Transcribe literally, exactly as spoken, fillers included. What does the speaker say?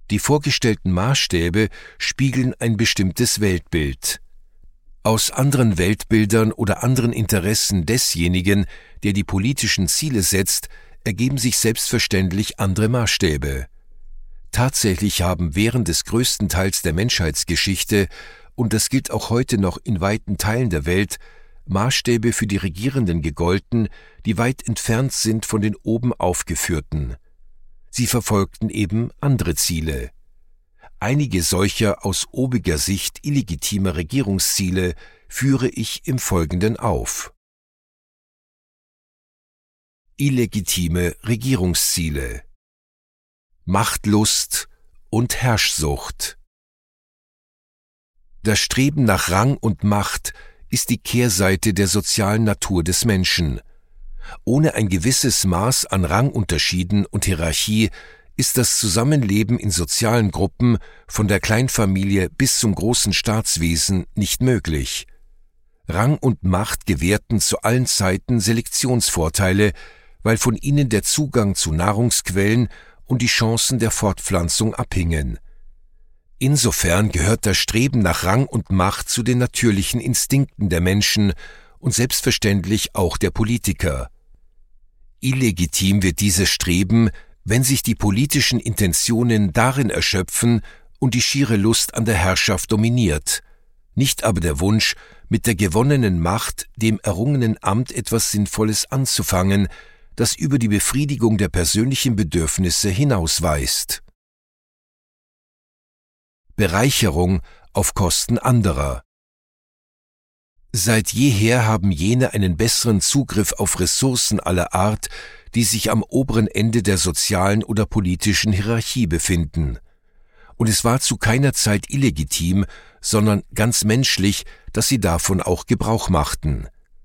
Die vorgestellten Maßstäbe spiegeln ein bestimmtes Weltbild. Aus anderen Weltbildern oder anderen Interessen desjenigen, der die politischen Ziele setzt, ergeben sich selbstverständlich andere Maßstäbe. Tatsächlich haben während des größten Teils der Menschheitsgeschichte, und das gilt auch heute noch in weiten Teilen der Welt, Maßstäbe für die Regierenden gegolten, die weit entfernt sind von den oben aufgeführten. Sie verfolgten eben andere Ziele. Einige solcher aus obiger Sicht illegitimer Regierungsziele führe ich im Folgenden auf. Illegitime Regierungsziele: Machtlust und Herrschsucht. Das Streben nach Rang und Macht ist die Kehrseite der sozialen Natur des Menschen. Ohne ein gewisses Maß an Rangunterschieden und Hierarchie ist das Zusammenleben in sozialen Gruppen von der Kleinfamilie bis zum großen Staatswesen nicht möglich. Rang und Macht gewährten zu allen Zeiten Selektionsvorteile, weil von ihnen der Zugang zu Nahrungsquellen und die Chancen der Fortpflanzung abhingen. Insofern gehört das Streben nach Rang und Macht zu den natürlichen Instinkten der Menschen und selbstverständlich auch der Politiker. Illegitim wird dieses Streben, wenn sich die politischen Intentionen darin erschöpfen und die schiere Lust an der Herrschaft dominiert, nicht aber der Wunsch, mit der gewonnenen Macht dem errungenen Amt etwas Sinnvolles anzufangen, das über die Befriedigung der persönlichen Bedürfnisse hinausweist. Bereicherung auf Kosten anderer. Seit jeher haben jene einen besseren Zugriff auf Ressourcen aller Art, die sich am oberen Ende der sozialen oder politischen Hierarchie befinden. Und es war zu keiner Zeit illegitim, sondern ganz menschlich, dass sie davon auch Gebrauch machten.